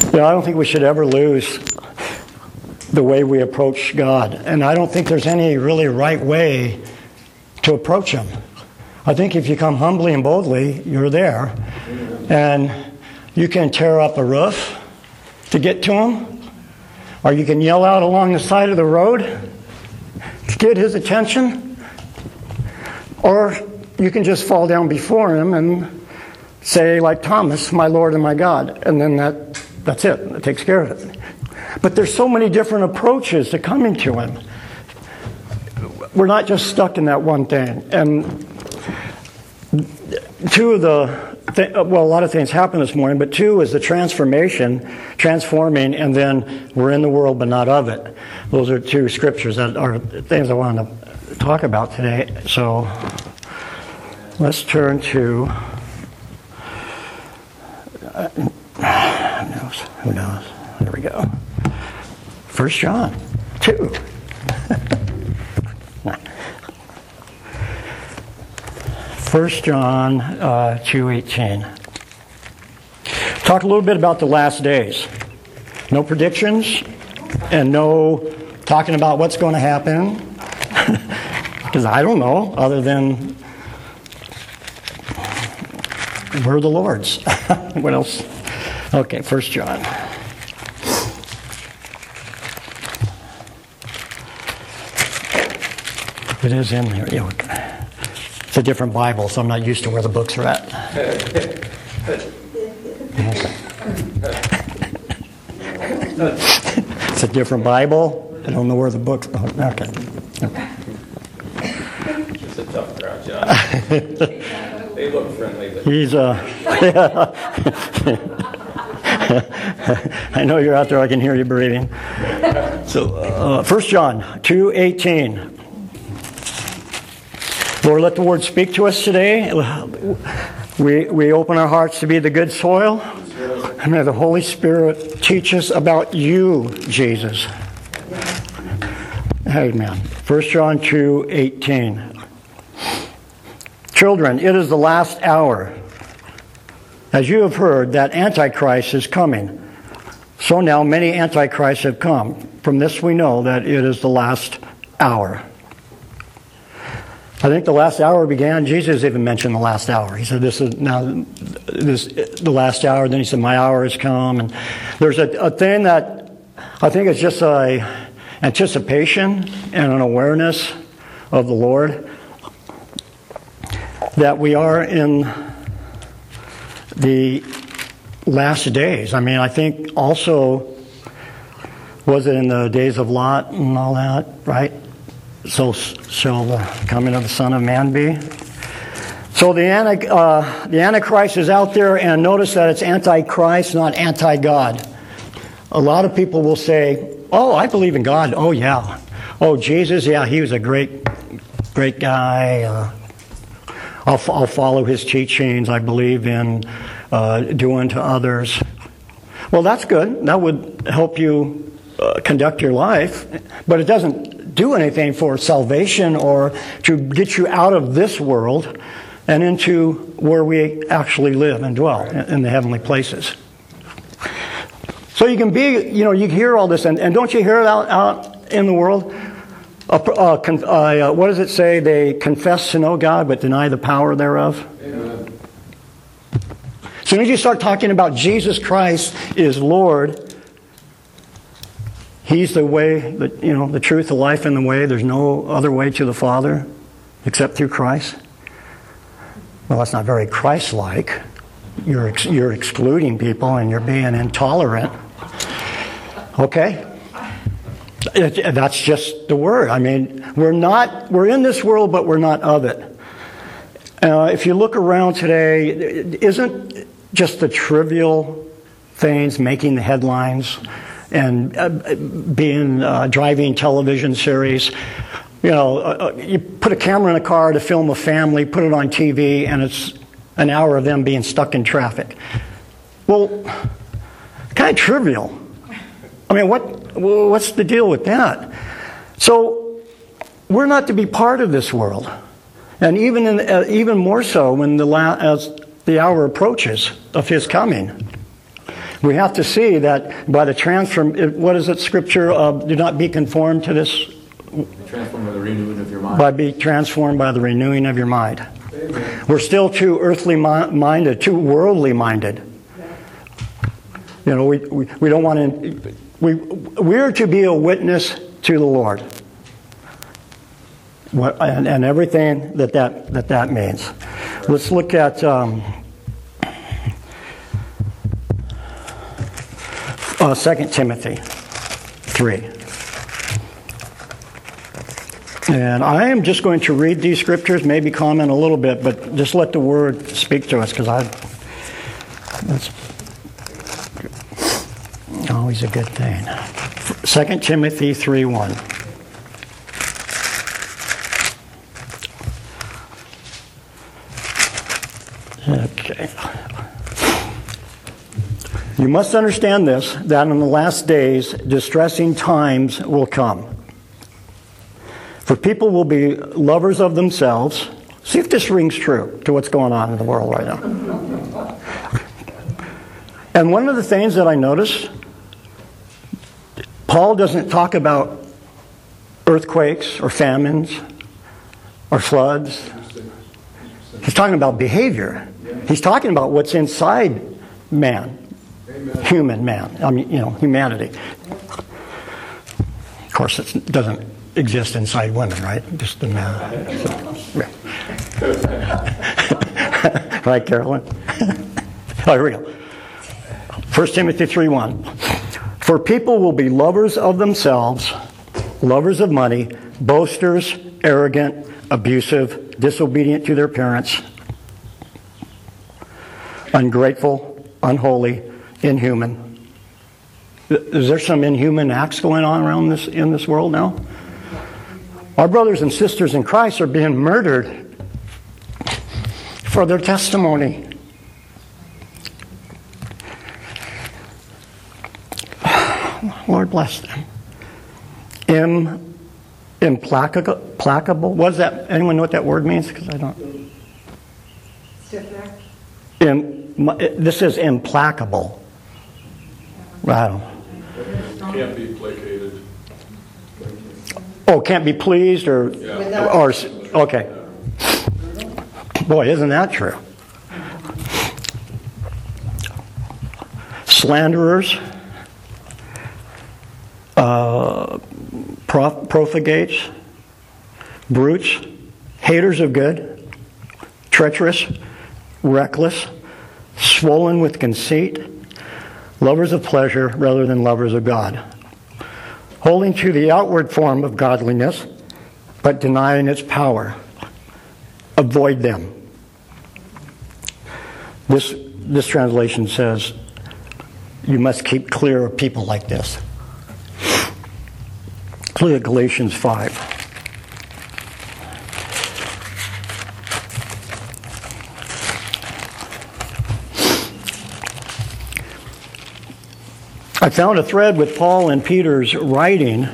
I don't think we should ever lose the way we approach God. And I don't think there's any really right way to approach Him. I think if you come humbly and boldly, you're there. And you can tear up a roof to get to Him. Or you can yell out along the side of the road to get His attention. Or you can just fall down before Him and say, like Thomas, my Lord and my God. And then that's it. It takes care of it. But there's so many different approaches to coming to Him. We're not just stuck in that one thing. And a lot of things happen this morning, but two is the transforming, and then we're in the world but not of it. Those are two scriptures that are things I want to talk about today. So let's turn to... Who knows? There we go. 1 John 2. 1 John 2:18. Talk a little bit about the last days. No predictions and no talking about what's going to happen. Because I don't know, other than we're the Lord's. What else? Okay, 1 John. It is in there. It's a different Bible, so I'm not used to where the books are at. It's a different Bible. I don't know where the books are. Okay. It's a tough crowd, John. They look friendly. He's I know you're out there. I can hear you breathing. So, 1 John 2:18. Lord, let the Word speak to us today. We open our hearts to be the good soil. And may the Holy Spirit teach us about you, Jesus. Amen. 1 John 2:18. Children, it is the last hour. As you have heard that Antichrist is coming, so now many Antichrists have come. From this we know that it is the last hour. I think the last hour began, Jesus even mentioned the last hour. He said, this is the last hour. Then he said, my hour has come. And there's a thing that I think is just a anticipation and an awareness of the Lord that we are in the last days. I mean, I think also, was it in the days of Lot and all that, right? So shall the coming of the Son of Man be. So the Antichrist is out there, and notice that it's Antichrist, not anti-God. A lot of people will say, oh, I believe in God. Oh, yeah. Oh, Jesus, yeah, he was a great guy. I'll follow his teachings. I believe in doing to others. Well, that's good. That would help you conduct your life, but it doesn't do anything for salvation or to get you out of this world and into where we actually live and dwell in the heavenly places. So you can be, you hear all this, and don't you hear it out in the world? What does it say? They confess to know God, but deny the power thereof. Amen. As soon as you start talking about Jesus Christ is Lord, He's the way, the truth, the life, and the way. There's no other way to the Father except through Christ. Well, that's not very Christ-like. You're excluding people and you're being intolerant. Okay? That's just the word. I mean, we're in this world, but we're not of it. If you look around today, isn't just the trivial things making the headlines and driving television series? You put a camera in a car to film a family, put it on TV, and it's an hour of them being stuck in traffic. Well, kind of trivial. I mean, what's the deal with that? So we're not to be part of this world, and even more so when as the hour approaches of His coming. We have to see that by the what is it, Scripture? Do not be conformed to this. Transformed by the renewing of your mind. By be transformed by the renewing of your mind. Amen. We're still too earthly minded, too worldly minded. You know, we don't want to. We're to be a witness to the Lord, and everything that means. Let's look at 2 Timothy 3. And I am just going to read these scriptures, maybe comment a little bit, but just let the Word speak to us, because that's always a good thing. 2 Timothy 3:1. Okay. You must understand this, that in the last days, distressing times will come. For people will be lovers of themselves. See if this rings true to what's going on in the world right now. And one of the things that I notice, Paul doesn't talk about earthquakes or famines or floods. He's talking about behavior. He's talking about what's inside man, human man. I mean, humanity. Of course, it doesn't exist inside women, right? Just the man. So, yeah. Right, Carolyn? Oh, here we go. 1 Timothy 3:1. For people will be lovers of themselves, lovers of money, boasters, arrogant, abusive, disobedient to their parents, ungrateful, unholy, inhuman. Is there some inhuman acts going on around in this world now? Our brothers and sisters in Christ are being murdered for their testimony. Lord bless them. Implacable. What is that? Anyone know what that word means? Because I don't. Stiff-necked. This is implacable. I don't know. Can't be placated. Oh, can't be pleased or okay. Boy, isn't that true? Slanderers, profligates, brutes, haters of good, treacherous, reckless, swollen with conceit, lovers of pleasure rather than lovers of God, holding to the outward form of godliness, but denying its power. Avoid them. This translation says, you must keep clear of people like this. Look at Galatians 5. I found a thread with Paul and Peter's writing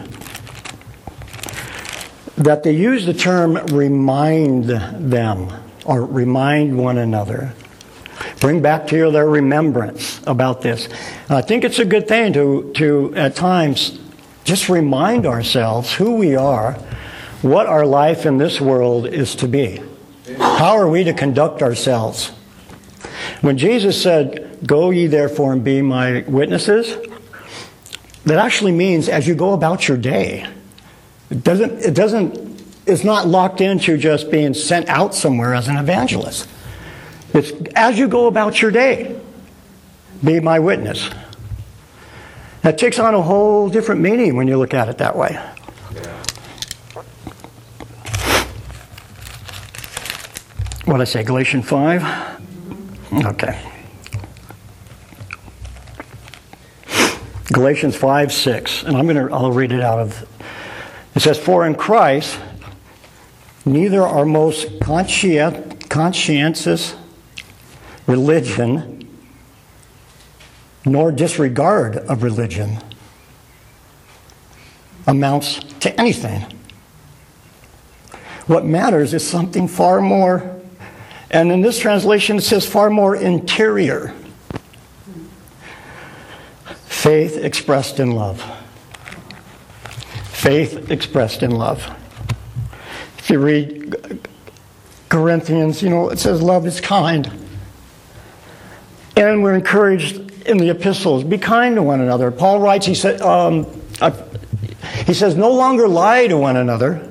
that they use the term remind them or remind one another. Bring back to their remembrance about this. And I think it's a good thing to at times just remind ourselves who we are, what our life in this world is to be. How are we to conduct ourselves? When Jesus said, "Go ye therefore and be my witnesses," that actually means as you go about your day. It's not locked into just being sent out somewhere as an evangelist. It's as you go about your day, be my witness. That takes on a whole different meaning when you look at it that way. What did I say, Galatians 5? Okay. Galatians 5:6, and I'll read it out of. It says, "For in Christ neither our most conscientious religion nor disregard of religion amounts to anything. What matters is something far more, and in this translation it says far more interior. Faith expressed in love. Faith expressed in love. If you read Corinthians, it says love is kind. And we're encouraged in the epistles, be kind to one another. Paul writes, he says, no longer lie to one another.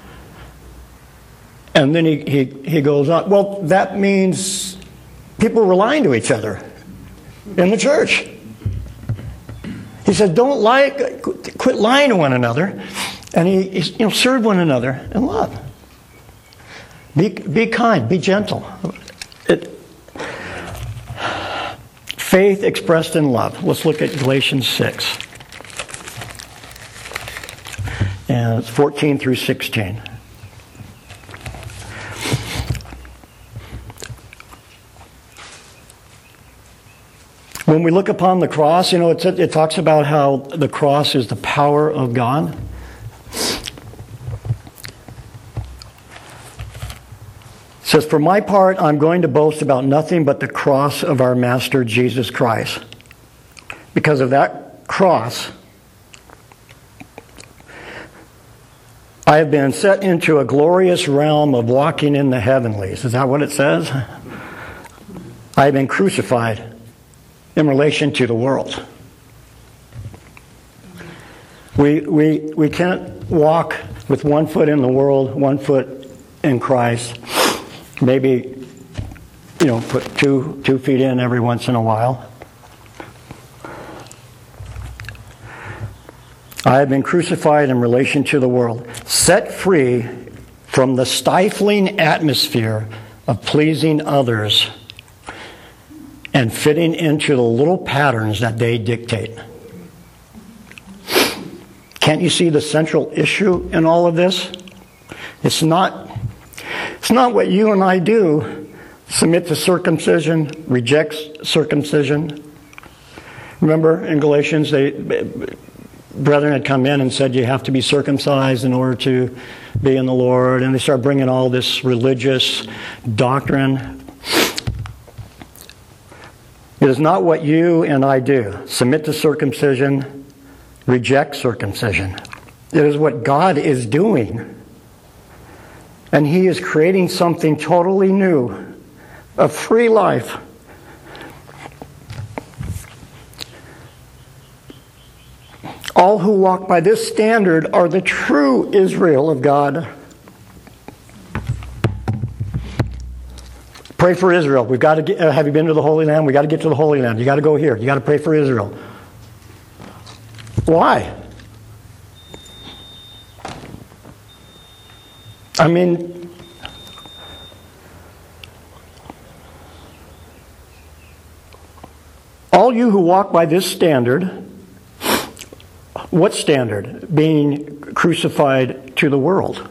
And then he goes on, well, that means people were lying to each other in the church. He says, don't lie, quit lying to one another, and serve one another in love. Be kind, be gentle. Faith expressed in love. Let's look at Galatians 6. And it's 14 through 16. When we look upon the cross, it talks about how the cross is the power of God. It says, for my part, I'm going to boast about nothing but the cross of our Master Jesus Christ. Because of that cross, I have been set into a glorious realm of walking in the heavenlies. Is that what it says? I have been crucified in relation to the world. We can't walk with one foot in the world, one foot in Christ. Maybe, put two feet in every once in a while. I have been crucified in relation to the world, set free from the stifling atmosphere of pleasing others and fitting into the little patterns that they dictate. Can't you see the central issue in all of this? It's not what you and I do. Submit to circumcision, reject circumcision. Remember in Galatians, brethren had come in and said you have to be circumcised in order to be in the Lord. And they start bringing all this religious doctrine. It is not what you and I do. Submit to circumcision, reject circumcision. It is what God is doing. And He is creating something totally new, a free life. All who walk by this standard are the true Israel of God. Pray for Israel. We've got to have you been to the Holy Land? We've got to get to the Holy Land. You've got to go here. You've got to pray for Israel. Why? I mean, all you who walk by this standard, what standard? Being crucified to the world.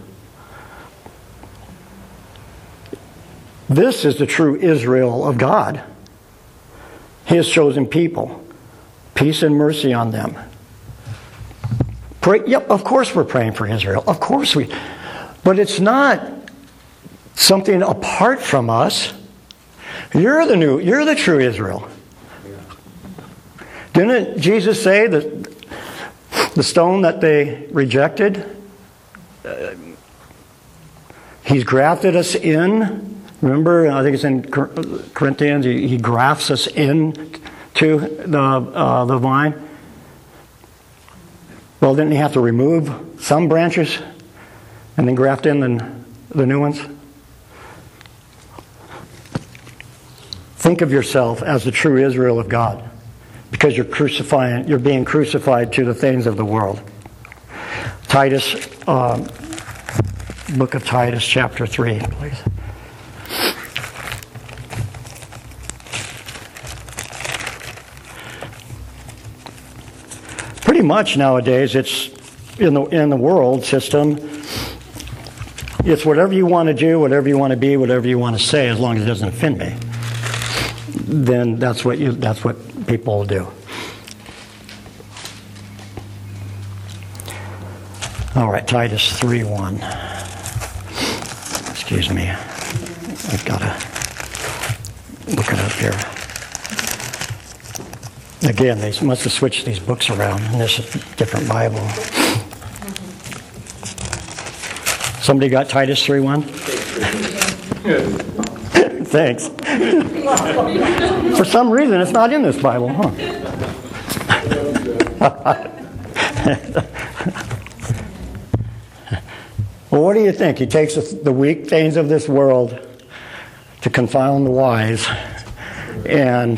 This is the true Israel of God. His chosen people. Peace and mercy on them. Pray, yep, of course we're praying for Israel. Of course we. But it's not something apart from us. You're the true Israel. Didn't Jesus say that the stone that they rejected, He's grafted us in? Remember, I think it's in Corinthians, He grafts us in to the vine. Well, didn't He have to remove some branches and then graft in the new ones? Think of yourself as the true Israel of God, because you're being crucified to the things of the world. Titus, book of Titus, chapter 3, please. Pretty much nowadays, it's in the world system. It's whatever you want to do, whatever you want to be, whatever you want to say, as long as it doesn't offend me. Then that's what people will do. All right, Titus 3:1. Excuse me. I've got to look it up here. Again, they must have switched these books around, and this is a different Bible. Somebody got Titus 3:1? Thanks. For some reason, it's not in this Bible, huh? Well, what do you think? He takes the weak things of this world to confound the wise. And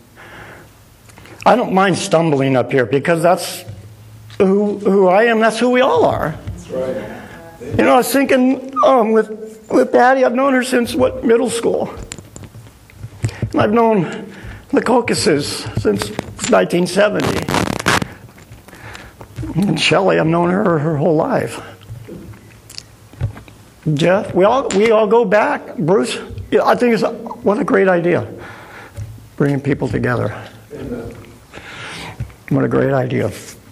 I don't mind stumbling up here because that's who I am. That's who we all are. That's right. You know, I was thinking with Patty, I've known her since, middle school. And I've known the Caucasus since 1970. And Shelley, I've known her whole life. Jeff, we all go back. Bruce, I think what a great idea. Bringing people together. Amen. What a great idea.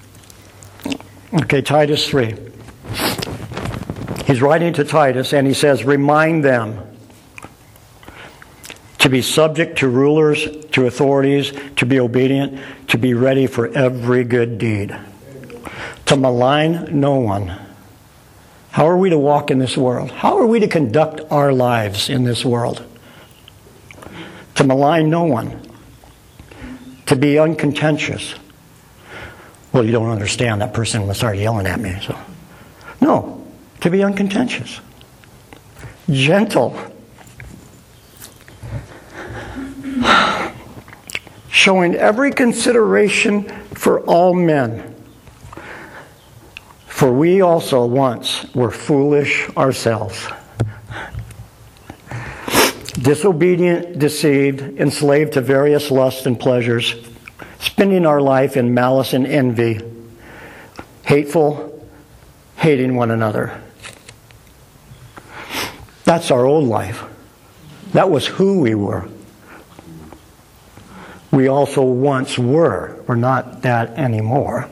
Okay, Titus 3. He's writing to Titus and he says, remind them to be subject to rulers, to authorities, to be obedient, to be ready for every good deed, to malign no one. How are we to walk in this world? How are we to conduct our lives in this world? To malign no one. To be uncontentious. Well, you don't understand. That person will start yelling at me. So, no, to be uncontentious. Gentle. Showing every consideration for all men. For we also once were foolish ourselves, disobedient, deceived, enslaved to various lusts and pleasures, spending our life in malice and envy, hateful, hating one another. That's our old life. That was who we were. We also once were. We're not that anymore.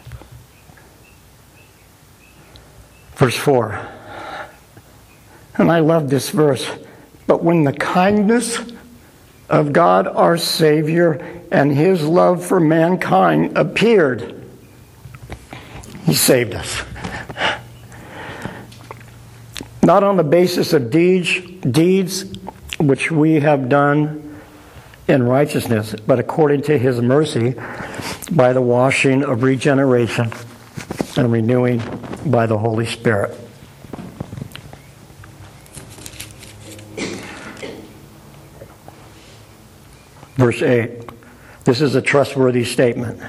Verse 4. And I love this verse. But when the kindness of God our Savior and His love for mankind appeared, He saved us. Not on the basis of deeds which we have done in righteousness, but according to His mercy, by the washing of regeneration and renewing by the Holy Spirit. Verse 8. This is a trustworthy statement.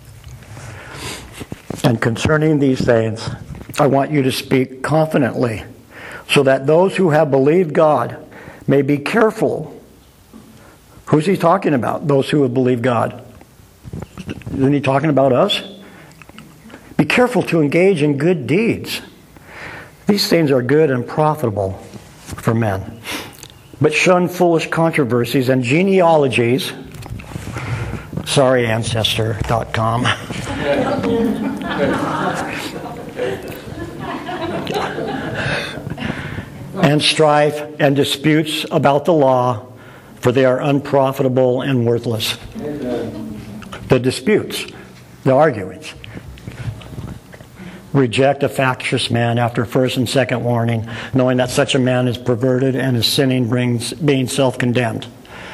And concerning these things, I want you to speak confidently, so that those who have believed God may be careful. Who's he talking about? Those who have believed God. Isn't he talking about us? Be careful to engage in good deeds. These things are good and profitable for men. But shun foolish controversies and genealogies. Sorry, Ancestor.com. And strife and disputes about the law, for they are unprofitable and worthless. Amen. The disputes, the arguings. Reject a factious man after first and second warning, knowing that such a man is perverted and his sinning brings being self-condemned.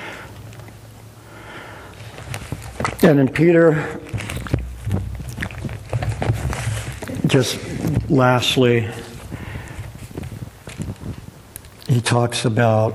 And in Peter, just lastly, he talks about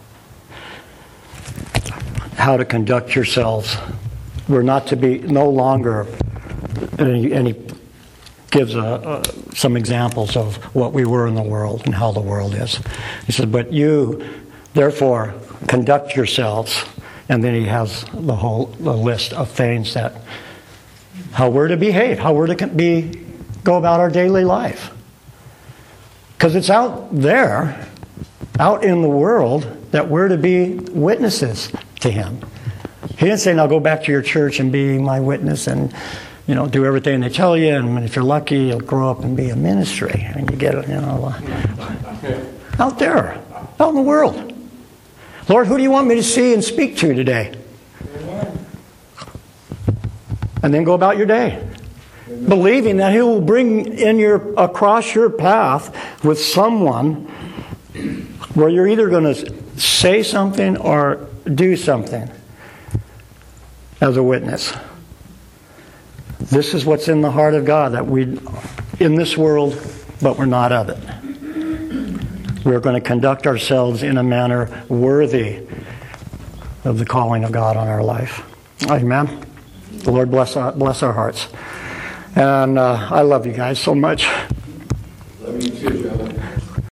how to conduct yourselves. We're not to be no longer, and he gives some examples of what we were in the world and how the world is. He said, but you, therefore, conduct yourselves. And then he has the list of things that, how we're to behave, how we're to go about our daily life. Because it's out there, out in the world, that we're to be witnesses to Him. He didn't say, now go back to your church and be my witness and, do everything they tell you, and if you're lucky, you'll grow up and be a ministry. And you get it, out there, out in the world. Lord, who do you want me to see and speak to today? and then go about your day, believing that He will bring across your path with someone where you're either going to say something or do something as a witness. This is what's in the heart of God, that we in this world, but we're not of it. We're going to conduct ourselves in a manner worthy of the calling of God on our life. Amen. The Lord bless our hearts. And I love you guys so much. Love you too.